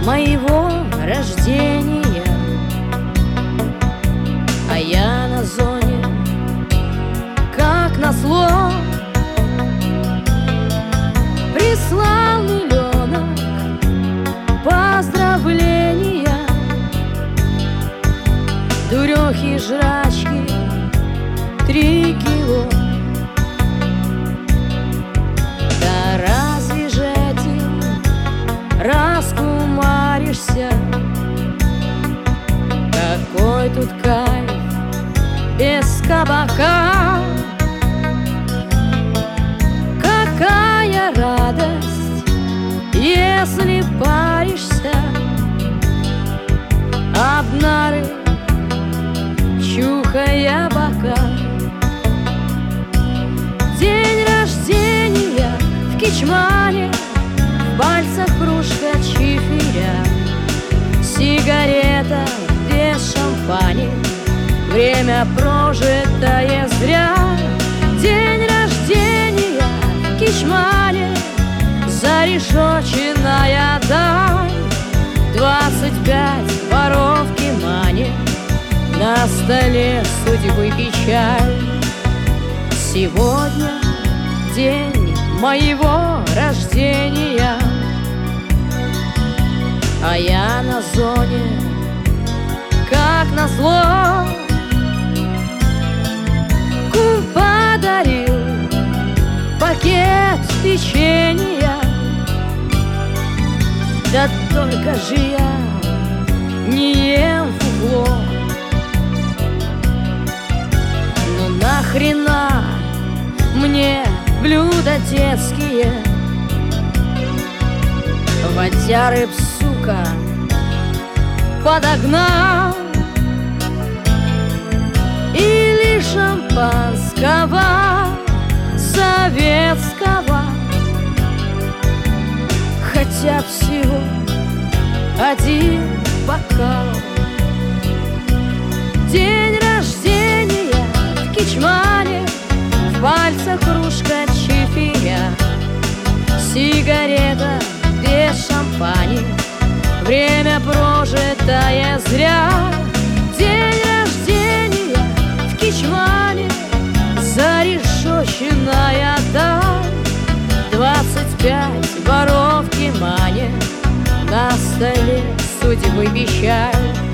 моего рождения, а я на зоне, как назло. Прислал миллионов поздравления, дурехи, жрачки 3 кило. Да разве же этим раскумаришься? Какой тут кайф без кабака? Какая радость, если паришься об нары, чухая бока. День рождения в Кичмане, в пальцах кружка чифиря, сигарета без шампани, время прожитое зря. День рождения в Кичмане, зарешоченная даль, 25 воров в Кимане, на столе судьбы печаль. Сегодня день моего рождения, а я на зоне, как назло. Кум подарил пакет печенья, да только же я не ем фуфло. Ну нахрена мне блюда детские, водяры б, сука, подогнал. Или шампанского советского, хотя всего 1 бокал. День рождения в Кичмане, в пальцах кружка чифиря, сигарета без шампани, время прожитое зря. День рождения в Кичмане, зарешоченная даль, 25 воров в Кимане, на столе судьбы печаль.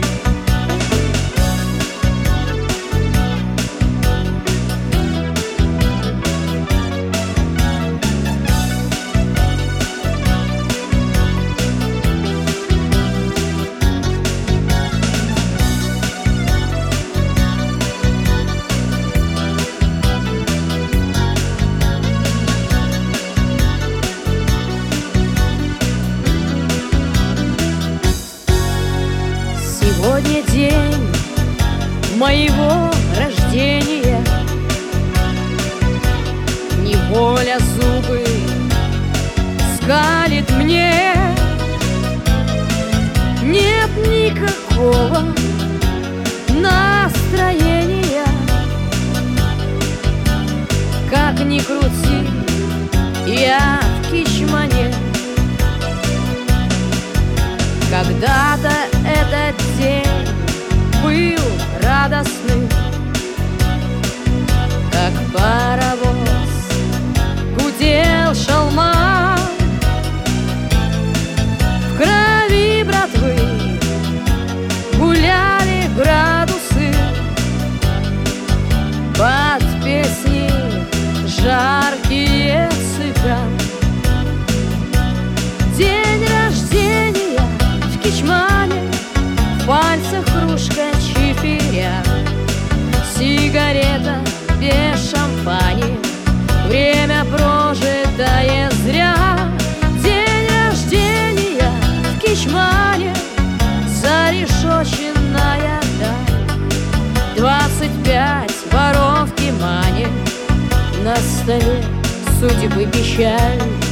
Сегодня день моего рождения, неволя зубы скалит мне. Нет никакого настроения, как ни крути, я в Кичмане. Когда-то этот день был радостным, как паровоз гудел шалма. В крови братвы гуляли градусы, под песни жаркие цыган. День рождения в Кичмане, в пальцах кружка чифиря, сигарета без шампани, время прожитое зря. День рождения в Кичмане, зарешоченная даль, 25 воров в Кимане, на столе судьбы печаль.